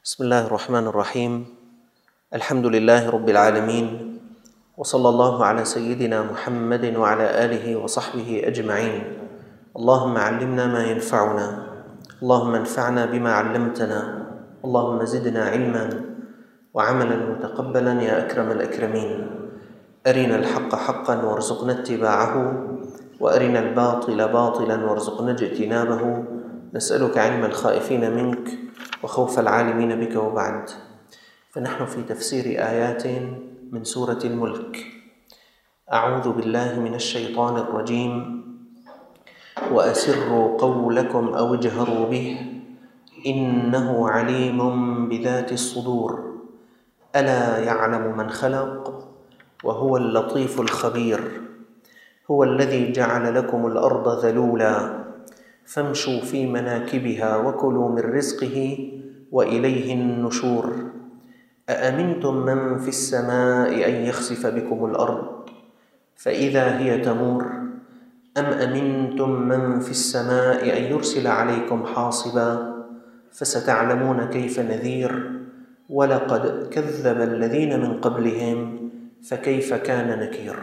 بسم الله الرحمن الرحيم. الحمد لله رب العالمين، وصلى الله على سيدنا محمد وعلى آله وصحبه أجمعين. اللهم علمنا ما ينفعنا، اللهم انفعنا بما علمتنا، اللهم زدنا علما وعملا متقبلا يا أكرم الأكرمين. أرنا الحق حقا وارزقنا اتباعه، وأرنا الباطل باطلا وارزقنا اجتنابه. نسألك علم الخائفين منك وخوف العالمين بك. وبعد، فنحن في تفسير آيات من سورة الملك. أعوذ بالله من الشيطان الرجيم. وأسروا قولكم أو اجهروا به إنه عليم بذات الصدور ألا يعلم من خلق وهو اللطيف الخبير. هو الذي جعل لكم الأرض ذلولا فامشوا في مناكبها وكلوا من رزقه وإليه النشور. أأمنتم من في السماء أن يخسف بكم الأرض فإذا هي تمور أم أمنتم من في السماء أن يرسل عليكم حاصبا فستعلمون كيف نذير. ولقد كذب الذين من قبلهم فكيف كان نكير.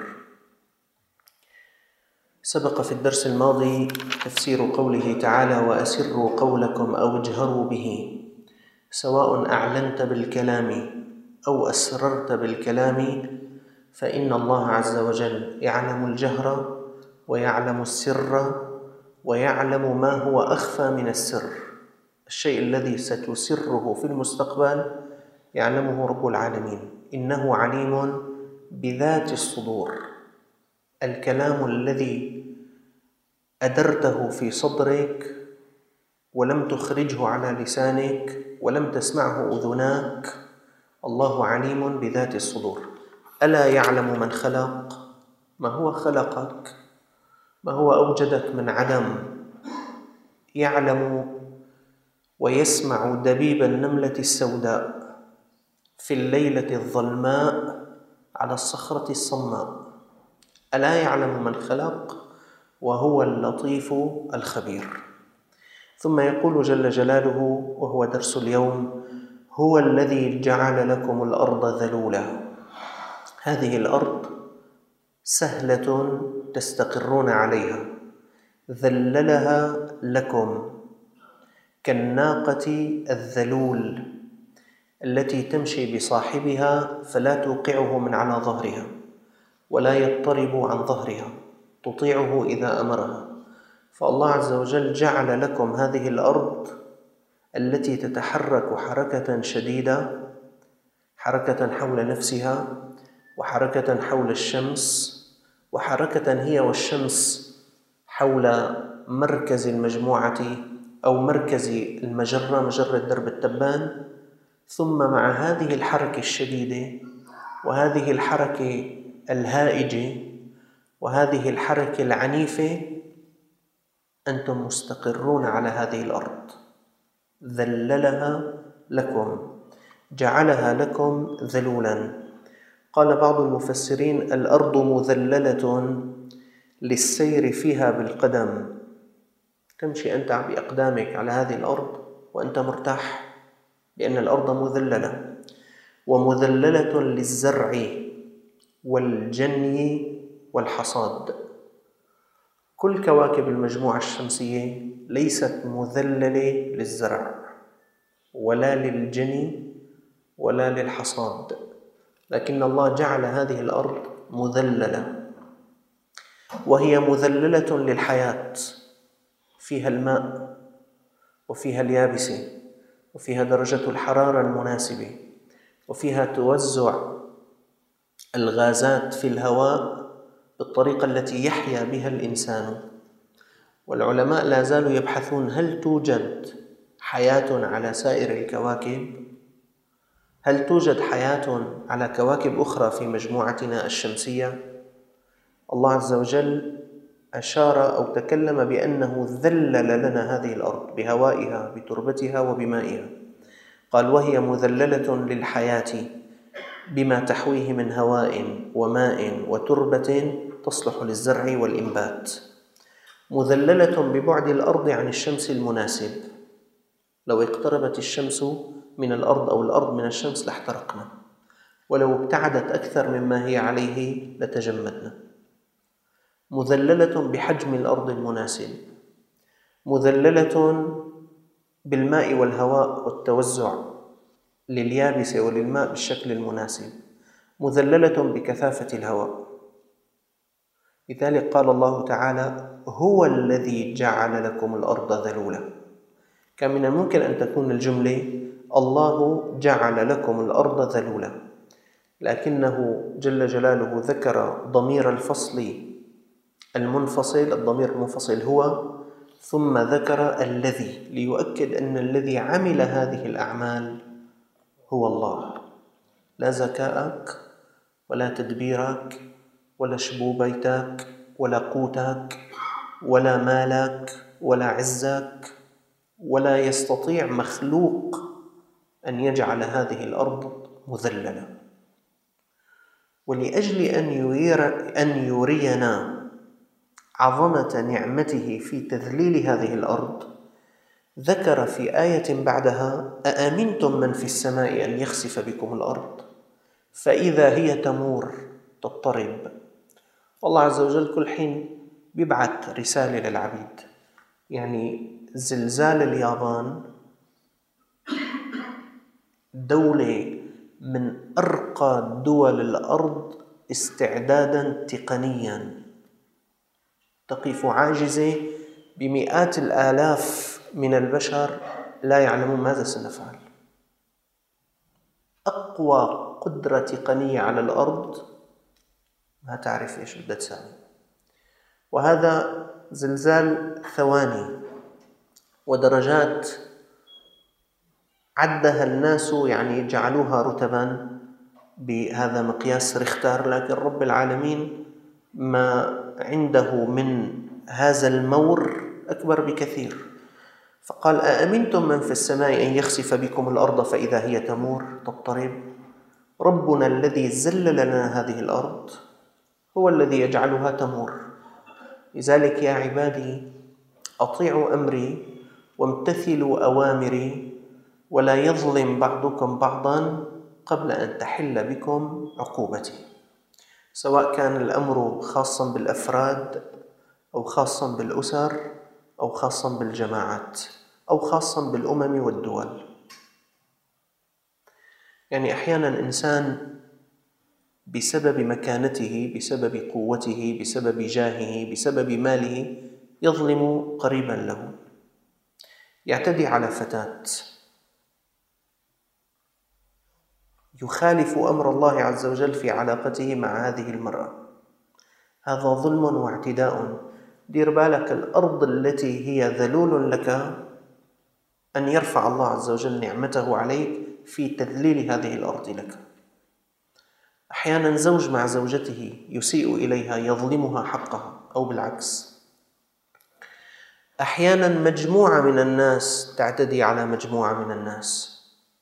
سبق في الدرس الماضي تفسير قوله تعالى: وأسروا قولكم أو اجهروا به، سواء أعلنت بالكلام أو أسررت بالكلام، فإن الله عز وجل يعلم الجهر ويعلم السر ويعلم ما هو أخفى من السر. الشيء الذي ستسره في المستقبل يعلمه رب العالمين. إنه عليم بذات الصدور. الكلام الذي أدرته في صدرك ولم تخرجه على لسانك ولم تسمعه أذناك، الله عليم بذات الصدور. ألا يعلم من خلق؟ ما هو خلقك؟ ما هو أوجدك من عدم؟ يعلم ويسمع دبيب النملة السوداء في الليلة الظلماء على الصخرة الصماء. ألا يعلم من خلق وهو اللطيف الخبير. ثم يقول جل جلاله، وهو درس اليوم: هو الذي جعل لكم الأرض ذلولا. هذه الأرض سهلة تستقرون عليها، ذللها لكم كالناقة الذلول التي تمشي بصاحبها فلا توقعه من على ظهرها ولا يضطرب عن ظهرها، تطيعه إذا أمرها. فالله عز وجل جعل لكم هذه الأرض التي تتحرك حركة شديدة، حركة حول نفسها وحركة حول الشمس وحركة هي والشمس حول مركز المجموعة أو مركز المجرة، مجرة درب التبان. ثم مع هذه الحركة الشديدة وهذه الحركة الهائجة وهذه الحركة العنيفة أنتم مستقرون على هذه الأرض. ذللها لكم، جعلها لكم ذلولا. قال بعض المفسرين: الأرض مذللة للسير فيها بالقدم. تمشي أنت بأقدامك على هذه الأرض وأنت مرتاح، لأن الأرض مذللة. ومذللة للزرع والجني والحصاد. كل كواكب المجموعة الشمسية ليست مذللة للزرع ولا للجني ولا للحصاد، لكن الله جعل هذه الأرض مذللة، وهي مذللة للحياة. فيها الماء وفيها اليابسة وفيها درجة الحرارة المناسبة وفيها توزع الغازات في الهواء بالطريقة التي يحيا بها الإنسان. والعلماء لا زالوا يبحثون: هل توجد حياة على سائر الكواكب؟ هل توجد حياة على كواكب أخرى في مجموعتنا الشمسية؟ الله عز وجل أشار أو تكلم بأنه ذلل لنا هذه الأرض بهوائها بتربتها وبمائها. قال: وهي مذللة للحياة بما تحويه من هواء وماء وتربة تصلح للزرع والإنبات. مذللة ببعد الأرض عن الشمس المناسب. لو اقتربت الشمس من الأرض أو الأرض من الشمس لاحترقنا، ولو ابتعدت أكثر مما هي عليه لتجمدنا. مذللة بحجم الأرض المناسب، مذللة بالماء والهواء والتوزع لليابس وللماء بالشكل المناسب، مذللة بكثافة الهواء. لذلك قال الله تعالى: هو الذي جعل لكم الأرض ذلولا. كان من الممكن أن تكون الجملة: الله جعل لكم الأرض ذلولا، لكنه جل جلاله ذكر ضمير الفصل المنفصل، الضمير المنفصل هو، ثم ذكر الذي ليؤكد أن الذي عمل هذه الأعمال هو الله. لا ذكاءك ولا تدبيرك ولا شبوبيتك ولا قوتك ولا مالك ولا عزك، ولا يستطيع مخلوق أن يجعل هذه الأرض مذللة. ولأجل أن يرينا عظمة نعمته في تذليل هذه الأرض، ذكر في آية بعدها: أأمنتم من في السماء أن يخسف بكم الأرض فإذا هي تمور تضطرب. والله عز وجل كل حين بيبعث رسالة للعبيد. يعني زلزال اليابان دولة من أرقى دول الأرض استعدادا تقنيا، تقف عاجزة بمئات الآلاف من البشر لا يعلمون ماذا سنفعل. أقوى قدرة تقنية على الأرض ما تعرف إيش بدها تساوي. وهذا زلزال ثواني، ودرجات عدها الناس، يعني جعلوها رتبا بهذا مقياس ريختر، لكن رب العالمين ما عنده من هذا المور أكبر بكثير. فقال: أأمنتم من في السماء أن يخسف بكم الأرض فإذا هي تمور تضطرب. ربنا الذي زلل لنا هذه الأرض هو الذي يجعلها تمور. لذلك يا عبادي أطيعوا أمري وامتثلوا أوامري، ولا يظلم بعضكم بعضا قبل أن تحل بكم عقوبتي. سواء كان الأمر خاصا بالأفراد أو خاصا بالأسر أو خاصا بالجماعات أو خاصا بالأمم والدول. يعني أحيانا إنسان بسبب مكانته، بسبب قوته، بسبب جاهه، بسبب ماله يظلم قريبا له، يعتدي على فتاة، يخالف أمر الله عز وجل في علاقته مع هذه المرأة. هذا ظلم واعتداء. دير بالك، الأرض التي هي ذلول لك أن يرفع الله عز وجل نعمته عليك في تذليل هذه الأرض لك. أحيانا زوج مع زوجته يسيء إليها، يظلمها حقها، أو بالعكس. أحيانا مجموعة من الناس تعتدي على مجموعة من الناس.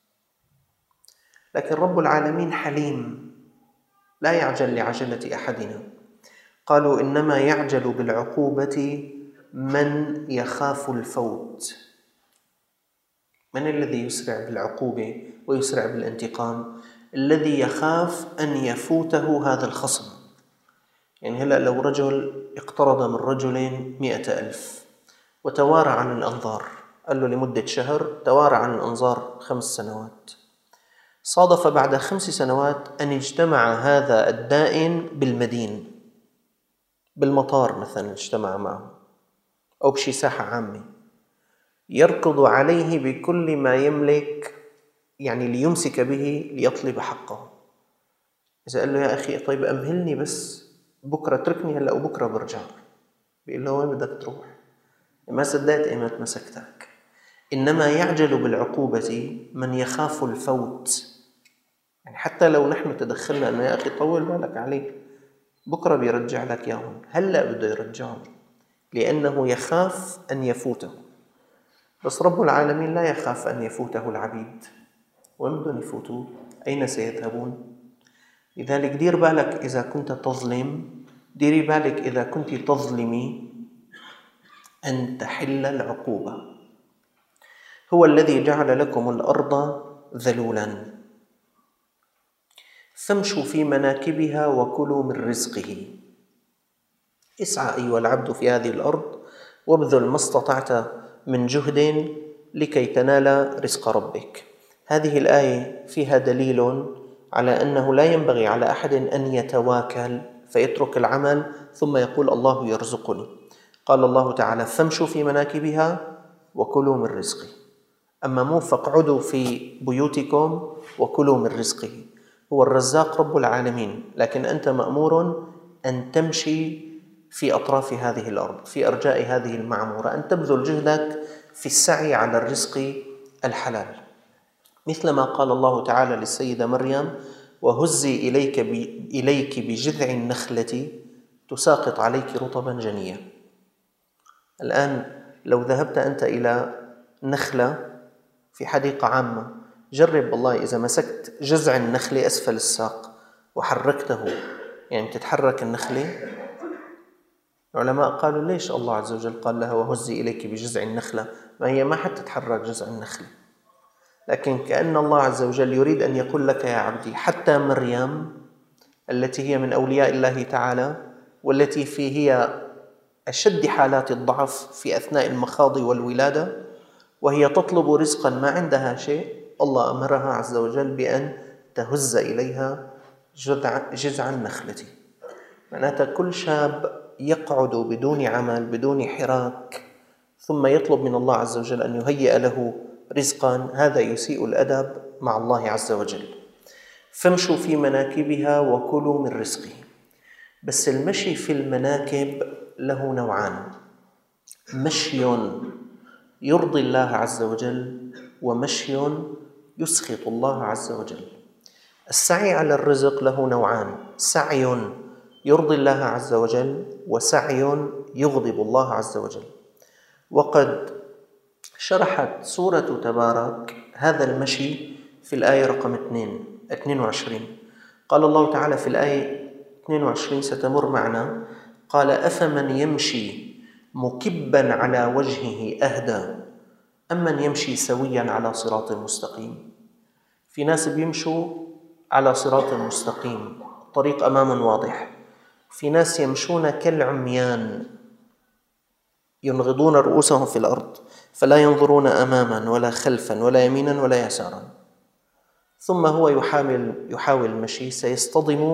لكن رب العالمين حليم، لا يعجل لعجلة أحدنا. قالوا: إنما يعجل بالعقوبة من يخاف الفوت. من الذي يسرع بالعقوبة ويسرع بالانتقام؟ الذي يخاف أن يفوته هذا الخصم. يعني هلأ لو رجل اقترض من رجل 100,000 وتوارى عن الأنظار، قال له لمدة شهر، توارى عن الأنظار 5 سنوات، صادف بعد 5 سنوات أن اجتمع هذا الدائن بالمدين، بالمطار مثلا اجتمع معه، أو بشي ساحة عامة، يركض عليه بكل ما يملك، يعني ليمسك به ليطلب حقه. إذا قال له: يا أخي طيب أمهلني بس بكرة، تركني هلأ وبكرة برجع، بيقول له: وين بدك تروح؟ ما صدقت إيمت مسكتك. إنما يعجل بالعقوبة من يخاف الفوت. يعني حتى لو نحن تدخلنا أنه يا أخي طول بالك عليه، بكرة بيرجع لك ياهم، هلأ بده يرجعهم، لأنه يخاف أن يفوته. بس رب العالمين لا يخاف أن يفوته العبيد. وين بدهم يفوتوا؟ أين سيذهبون؟ لذلك دير بالك إذا كنت تظلم، ديري بالك إذا كنت تظلمي، أن تحل العقوبة. هو الذي جعل لكم الأرض ذلولا. فامشوا في مناكبها وكلوا من رزقه. اسعى أيها العبد في هذه الأرض وابذل ما استطعت من جهد لكي تنال رزق ربك. هذه الآية فيها دليل على أنه لا ينبغي على أحد أن يتواكل فيترك العمل ثم يقول الله يرزقني. قال الله تعالى: فامشوا في مناكبها وكلوا من رزقه. أما مو فاقعدوا في بيوتكم وكلوا من رزقه. هو الرزاق رب العالمين، لكن أنت مأمور أن تمشي في أطراف هذه الأرض، في أرجاء هذه المعمورة، أن تبذل جهدك في السعي على الرزق الحلال، مثلما قال الله تعالى للسيدة مريم: وهزي إليك بجذع النخلة تساقط عليك رطبا جنيا. الآن لو ذهبت أنت إلى نخلة في حديقة عامة، جرب والله إذا مسكت جذع النخلة أسفل الساق وحركته، يعني تتحرك النخلة. العلماء قالوا: ليش الله عز وجل قال لها وهزي إليك بجذع النخلة؟ ما هي ما حتتحرك جذع النخلة. لكن كأن الله عز وجل يريد أن يقول لك يا عبدي، حتى مريم التي هي من أولياء الله تعالى، والتي هي أشد حالات الضعف في أثناء المخاض والولادة، وهي تطلب رزقا ما عندها شيء، الله أمرها عز وجل بأن تهز إليها جذع النخلة. معناتها كل شاب يقعد بدون عمل بدون حراك ثم يطلب من الله عز وجل أن يهيئ له رزقا، هذا يسيء الأدب مع الله عز وجل. فامشوا في مناكبها وكلوا من رزقه. بس المشي في المناكب له نوعان: مشي يرضي الله عز وجل، ومشي يسخط الله عز وجل. السعي على الرزق له نوعان: سعي يرضي الله عز وجل، وسعي يغضب الله عز وجل. وقد شرحت سورة تبارك هذا المشي في الآية رقم 22. قال الله تعالى في الآية 22 ستمر معنا، قال: أفمن يمشي مكبا على وجهه أهدى أمن يمشي سويا على صراط مستقيم. في ناس بيمشوا على صراط مستقيم، طريق أمام واضح. في ناس يمشون كالعميان ينغضون رؤوسهم في الأرض فلا ينظرون أماما ولا خلفا ولا يمينا ولا يسارا. ثم هو يحاول المشي، سيصطدم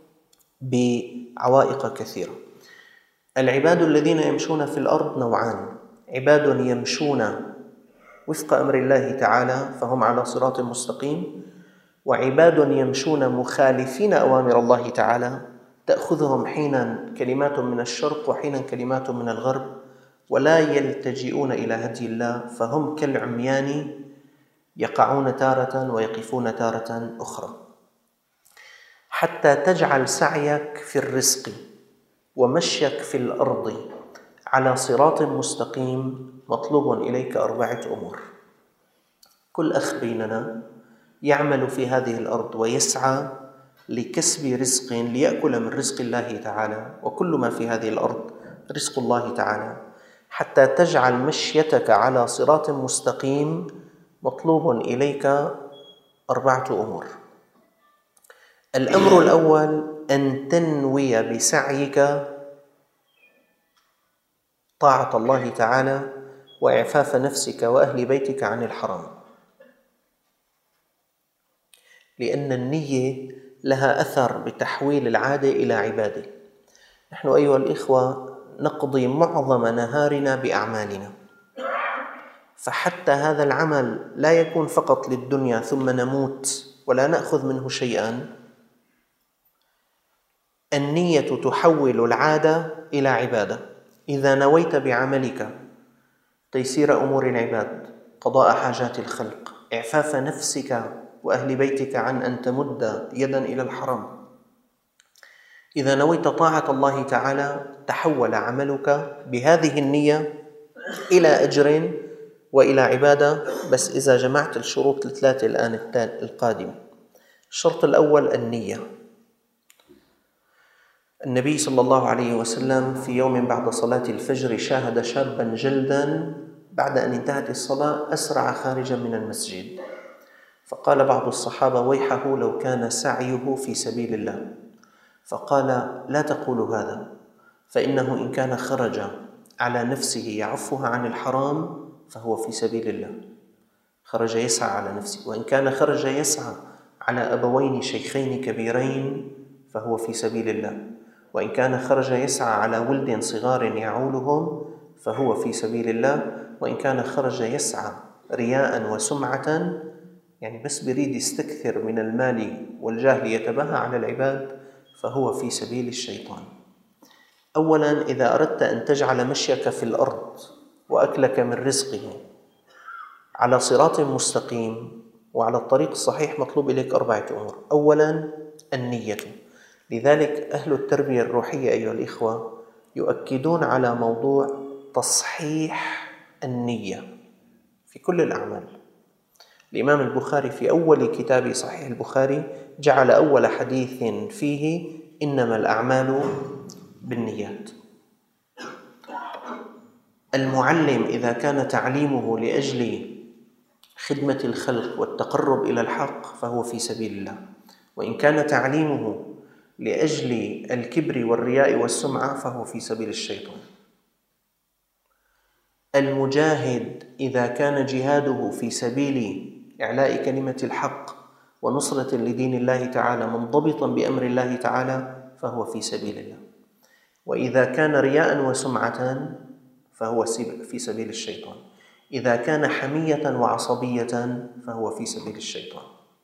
بعوائق كثيرة. العباد الذين يمشون في الأرض نوعان: عباد يمشون وفق أمر الله تعالى فهم على صراط مستقيم، وعباد يمشون مخالفين أوامر الله تعالى، تأخذهم حينا كلمات من الشرق وحينا كلمات من الغرب، ولا يلتجئون إلى هدي الله، فهم كالعميان يقعون تارة ويقفون تارة أخرى. حتى تجعل سعيك في الرزق ومشيك في الأرض على صراط مستقيم مطلوب إليك 4 أمور. كل أخ بيننا يعمل في هذه الأرض ويسعى لكسب رزق ليأكل من رزق الله تعالى، وكل ما في هذه الأرض رزق الله تعالى. حتى تجعل مشيتك على صراط مستقيم مطلوب إليك 4 أمور. الأمر الأول: أن تنوي بسعيك طاعة الله تعالى وإعفاف نفسك وأهل بيتك عن الحرام، لأن النية لها أثر بتحويل العادة إلى عبادة. نحن أيها الإخوة نقضي معظم نهارنا بأعمالنا، فحتى هذا العمل لا يكون فقط للدنيا ثم نموت ولا نأخذ منه شيئا. النية تحول العادة إلى عبادة. إذا نويت بعملك تيسير أمور العباد، قضاء حاجات الخلق، إعفاف نفسك وأهل بيتك عن أن تمد يدا إلى الحرام، إذا نويت طاعة الله تعالى تحول عملك بهذه النية إلى أجر وإلى عبادة. بس إذا جمعت الشروط ال3 الآن القادمة. الشرط الأول النية. النبي صلى الله عليه وسلم في يوم بعد صلاة الفجر شاهد شابا جلدا بعد أن انتهت الصلاة أسرع خارجا من المسجد، فقال بعض الصحابة: ويحه لو كان سعيه في سبيل الله. فقال: لا تقولوا هذا، فإنه إن كان خرج على نفسه يعفها عن الحرام فهو في سبيل الله، خرج يسعى على نفسه. وإن كان خرج يسعى على أبوين شيخين كبيرين فهو في سبيل الله. وإن كان خرج يسعى على ولد صغار يعولهم فهو في سبيل الله. وإن كان خرج يسعى رياء وسمعة، يعني بس بريد يستكثر من المال والجاه ليتباهى على العباد، فهو في سبيل الشيطان. أولا، إذا أردت أن تجعل مشيك في الأرض وأكلك من رزقه على صراط مستقيم وعلى الطريق الصحيح، مطلوب إليك 4 أمور. أولا، النية. لذلك أهل التربية الروحية أيها الإخوة يؤكدون على موضوع تصحيح النية في كل الأعمال. الإمام البخاري في أول كتاب صحيح البخاري جعل أول حديث فيه: إنما الأعمال بالنيات. المعلم إذا كان تعليمه لأجل خدمة الخلق والتقرب إلى الحق فهو في سبيل الله. وإن كان تعليمه لأجل الكبر والرياء والسمعة فهو في سبيل الشيطان. المجاهد إذا كان جهاده في سبيل إعلاء كلمة الحق ونصرة لدين الله تعالى منضبطا بأمر الله تعالى فهو في سبيل الله. وإذا كان رياء وسمعة فهو في سبيل الشيطان. إذا كان حمية وعصبية فهو في سبيل الشيطان.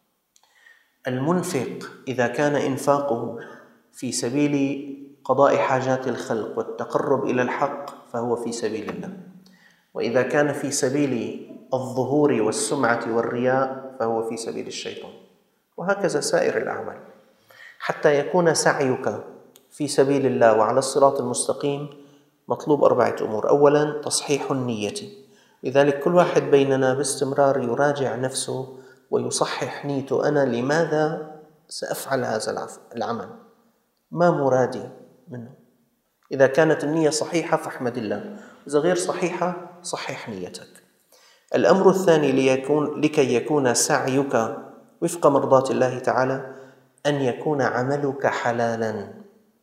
المنفق إذا كان إنفاقه في سبيل قضاء حاجات الخلق والتقرب إلى الحق فهو في سبيل الله. وإذا كان في سبيل الظهور والسمعة والرياء فهو في سبيل الشيطان. وهكذا سائر الأعمال، حتى يكون سعيك في سبيل الله وعلى الصراط المستقيم مطلوب 4 أمور. أولا، تصحيح النية. لذلك كل واحد بيننا باستمرار يراجع نفسه ويصحح نيته: أنا لماذا سأفعل هذا العمل؟ ما مرادي منه؟ إذا كانت النية صحيحة فاحمد الله، إذا غير صحيحة صحح نيتك. الأمر الثاني لكي يكون سعيك وفق مرضاة الله تعالى أن يكون عملك حلالا.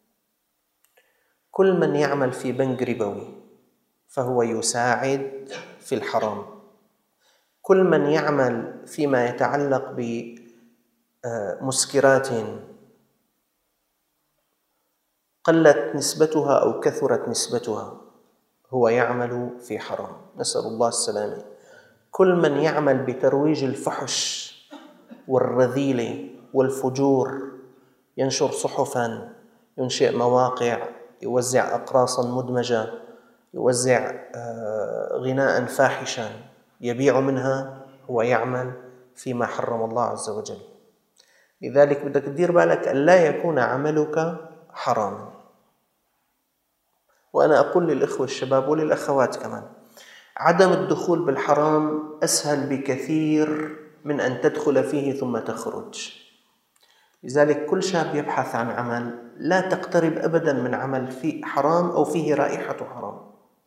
كل من يعمل في بنك ربوي فهو يساعد في الحرام. كل من يعمل فيما يتعلق بمسكرات قلت نسبتها أو كثرت نسبتها هو يعمل في حرام، نسأل الله السلامة. كل من يعمل بترويج الفحش والرذيلة والفجور، ينشر صحفا، ينشئ مواقع، يوزع أقراصا مدمجة، يوزع غناء فاحشا يبيع منها، هو يعمل فيما حرم الله عز وجل. لذلك بدك تدير بالك أن لا يكون عملك حراما. وأنا أقول للإخوة الشباب وللأخوات كمان: عدم الدخول بالحرام أسهل بكثير من أن تدخل فيه ثم تخرج. لذلك كل شاب يبحث عن عمل لا تقترب أبدا من عمل فيه حرام أو فيه رائحة حرام.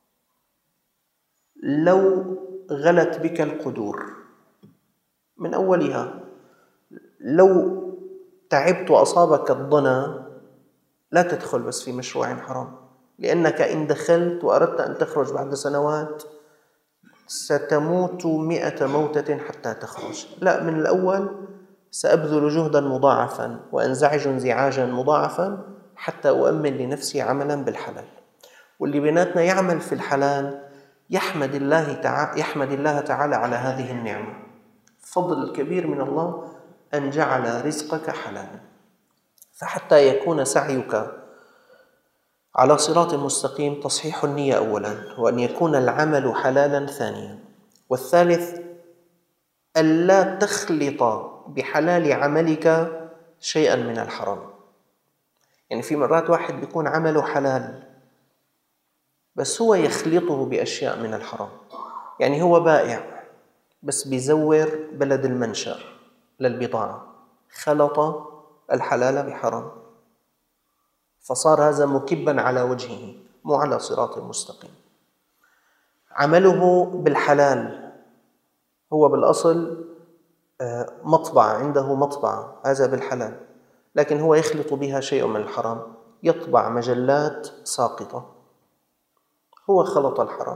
لو غلت بك القدور من أولها، لو تعبت وأصابك الضنا، لا تدخل بس في مشروع حرام، لأنك إن دخلت وأردت أن تخرج بعد سنوات ستموت 100 موتة حتى تخرج. لا، من الأول سأبذل جهدا مضاعفا وأنزعج انزعاجا مضاعفا حتى أؤمن لنفسي عملا بالحلال. واللي بيناتنا يعمل في الحلال يحمد الله تعالى على هذه النعمة. فضل كبير من الله أن جعل رزقك حلالا. فحتى يكون سعيك على صراط مستقيم تصحيح النية أولا، وأن يكون العمل حلالا ثانيا. والثالث، ألا تخلط بحلال عملك شيئا من الحرام. يعني في مرات واحد بيكون عمله حلال بس هو يخلطه بأشياء من الحرام. يعني هو بائع بس بيزور بلد المنشأ للبضاعة، خلط الحلال بحرام، فصار هذا مكبا على وجهه مو على صراط مستقيم. عمله بالحلال هو بالأصل مطبعة، عنده مطبعة، هذا بالحلال، لكن هو يخلط بها شيء من الحرام، يطبع مجلات ساقطة، هو خلط الحرام.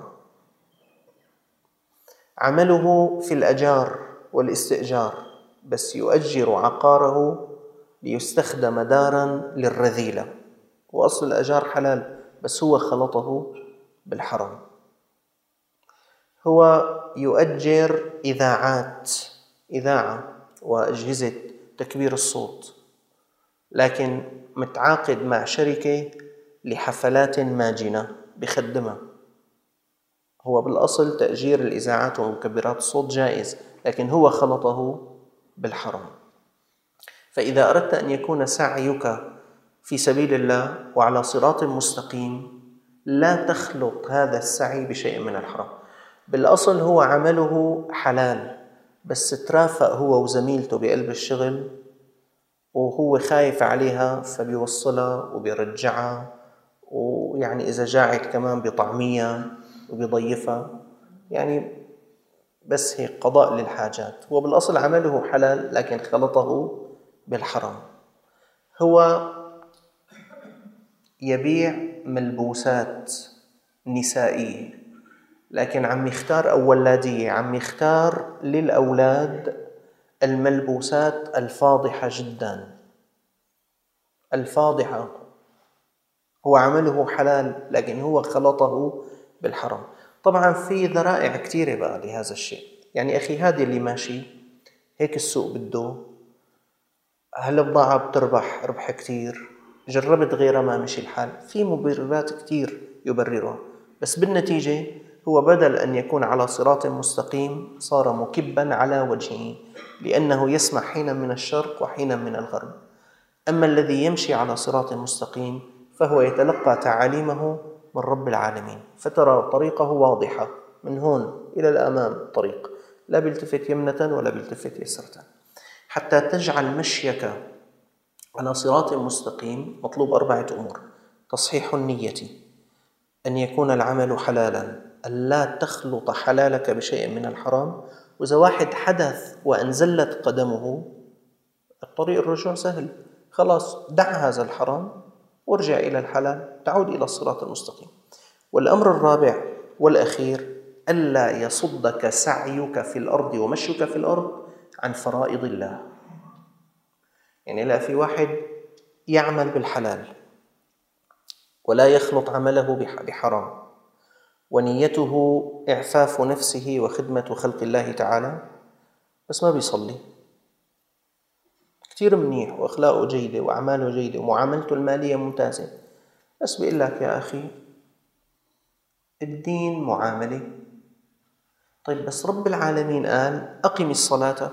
عمله في الأجار والاستئجار، بس يؤجر عقاره ليستخدم داراً للرذيلة، وأصل الأجار حلال بس هو خلطه بالحرام. هو يؤجر إذاعة وأجهزة تكبير الصوت، لكن متعاقد مع شركة لحفلات ماجنة بخدمها. هو بالأصل تأجير الإذاعات ومكبرات الصوت جائز، لكن هو خلطه بالحرام. فإذا أردت أن يكون سعيك في سبيل الله وعلى صراط مستقيم، لا تخلط هذا السعي بشيء من الحرام. بالأصل هو عمله حلال، بس ترافق هو وزميلته بقلب الشغل وهو خايف عليها فبيوصلها وبيرجعها، ويعني إذا جاعت كمان بطعمية وبيضيفها، يعني بس هيك قضاء للحاجات. هو بالأصل عمله حلال لكن خلطه بالحرام. هو يبيع ملبوسات نسائية، لكن عم يختار أو ولادية، عم يختار للأولاد الملبوسات الفاضحة جدا، الفاضحة. هو عمله حلال لكن هو خلطه بالحرام. طبعا في ذرائع كثيرة بقى لهذا الشيء. يعني أخي هذا اللي ماشي هيك السوق بده، هالبضاعة بتربح ربح كثير، جربت غيرها ما مشي الحال، في مبررات كثير يبررها، بس بالنتيجة هو بدل أن يكون على صراط مستقيم صار مكبا على وجهه، لأنه يسمع حينا من الشرق وحينا من الغرب. أما الذي يمشي على صراط مستقيم فهو يتلقى تعاليمه من رب العالمين، فترى طريقه واضحة من هون إلى الأمام طريق، لا بيلتفت يمنة ولا بيلتفت يسرة. حتى تجعل مشيك على صراط مستقيم مطلوب 4 أمور: تصحيح النية، أن يكون العمل حلالا، أن لا تخلط حلالك بشيء من الحرام. وإذا واحد حدث وأنزلت قدمه، الطريق الرجوع سهل، خلاص دع هذا الحرام وارجع إلى الحلال، تعود إلى الصراط المستقيم. والأمر الرابع والأخير: ألا يصدك سعيك في الأرض ومشيك في الأرض عن فرائض الله. يعني لا، في واحد يعمل بالحلال ولا يخلط عمله بحرام، ونيته إعفاف نفسه وخدمة خلق الله تعالى، بس ما بيصلي، كتير منيح وأخلاقه جيدة وأعماله جيدة ومعاملته المالية ممتازة، بس بيقول لك يا أخي الدين معاملة. طيب بس رب العالمين قال أقم الصلاة،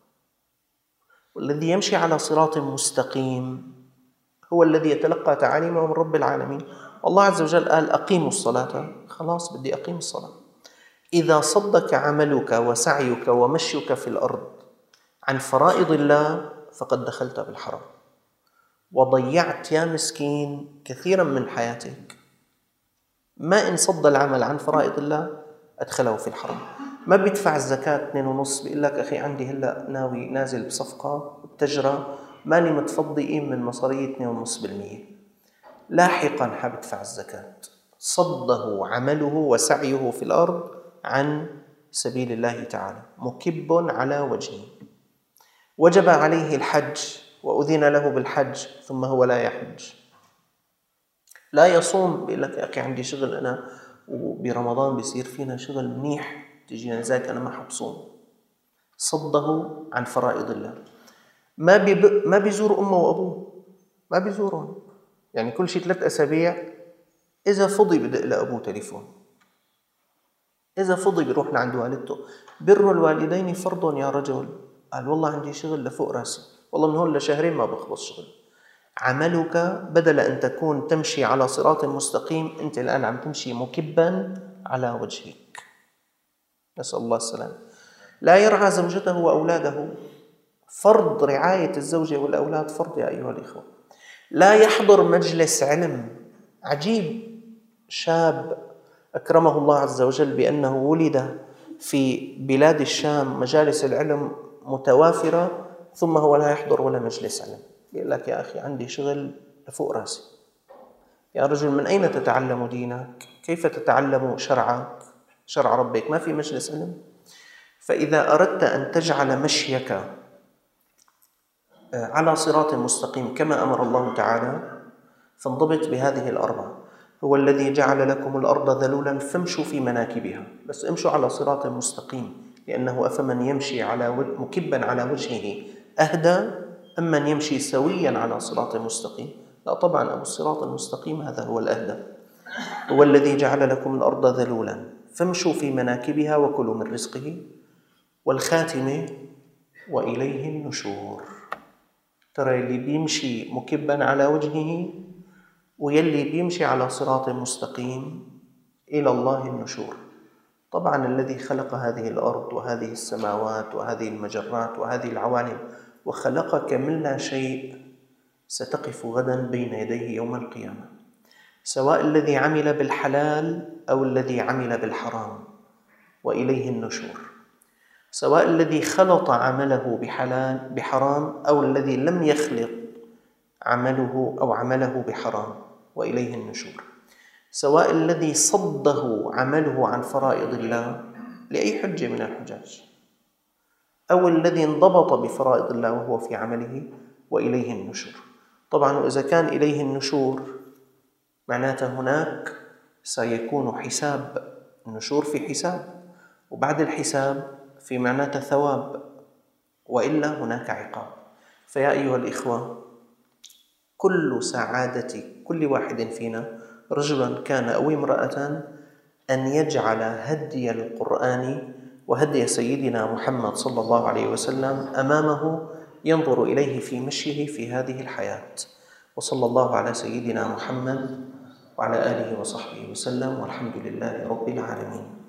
والذي يمشي على صراط مستقيم هو الذي يتلقى تعاليمه من رب العالمين. الله عز وجل قال أقيموا الصلاة، خلاص بدي أقيم الصلاة. إذا صدك عملك وسعيك ومشيك في الأرض عن فرائض الله فقد دخلت بالحرام، وضيعت يا مسكين كثيرا من حياتك. ما إن صد العمل عن فرائض الله أدخله في الحرام. ما بيدفع الزكاة 2.5، بيقول لك أخي عندي هلأ ناوي نازل بصفقة بتجرى ماني متفضي من مصارية 2.5%، لاحقا حبدفع الزكاة. صده عمله وسعيه في الأرض عن سبيل الله تعالى، مكب على وجهه. وجب عليه الحج وأذن له بالحج ثم هو لا يحج، لا يصوم، بيقول لك يا أخي عندي شغل أنا وبرمضان بيصير فينا شغل منيح تجينا زاك أنا ما حبصوم. صده عن فرائض الله. ما بيزور أمه وأبوه، ما بيزورهم، يعني كل شيء 3 أسابيع إذا فضي بدق لأبوه تليفون، إذا فضي بيروح لعند والدته. بر الوالدين فرض يا رجل، قال والله عندي شغل لفوق راسي، والله من هون لشهرين ما بخلص شغل. عملك بدل أن تكون تمشي على صراط مستقيم، أنت الآن عم تمشي مكبا على وجهك، نسأل الله السلام. لا يرعى زوجته وأولاده، فرض رعاية الزوجة والأولاد فرض يا أيها الإخوة. لا يحضر مجلس علم. عجيب، شاب أكرمه الله عز وجل بأنه ولد في بلاد الشام، مجالس العلم متوافرة ثم هو لا يحضر ولا مجلس علم. يقول لك يا أخي عندي شغل لفوق راسي. يا رجل من أين تتعلم دينك؟ كيف تتعلم شرعك؟ شرع ربك؟ ما في مجلس علم. فإذا أردت أن تجعل مشيك على صراط مستقيم كما أمر الله تعالى فانضبط بهذه الأربعة. هو الذي جعل لكم الأرض ذلولا فامشوا في مناكبها، بس امشوا على صراط مستقيم، لأنه أفمن يمشي مكبا على وجهه أهدى أم من يمشي سويا على صراط مستقيم؟ لا طبعا، أبو الصراط المستقيم هذا هو الأهدى. هو الذي جعل لكم الأرض ذلولا فامشوا في مناكبها وكلوا من رزقه. والخاتمة وإليه النشور. ترى اللي بيمشي مكبا على وجهه ويلي بيمشي على صراط مستقيم إلى الله النشور. طبعا الذي خلق هذه الأرض وهذه السماوات وهذه المجرات وهذه العوالم وخلقك من لا شيء ستقف غدا بين يديه يوم القيامة، سواء الذي عمل بالحلال أو الذي عمل بالحرام، وإليه النشور. سواء الذي خلط عمله بحرام أو الذي لم يخلط عمله أو عمله بحرام، وإليه النشور. سواء الذي صده عمله عن فرائض الله لأي حجة من الحجاج أو الذي انضبط بفرائض الله وهو في عمله، وإليه النشور. طبعا إذا كان إليه النشور معناته هناك سيكون حساب. النشور في حساب، وبعد الحساب في معناته ثواب، وإلا هناك عقاب. فيا أيها الإخوة، كل سعادة كل واحد فينا، رجلا كان أو امرأة، أن يجعل هدي القرآن وهدي سيدنا محمد صلى الله عليه وسلم أمامه ينظر إليه في مشيه في هذه الحياة. وصلى الله على سيدنا محمد وعلى آله وصحبه وسلم، والحمد لله رب العالمين.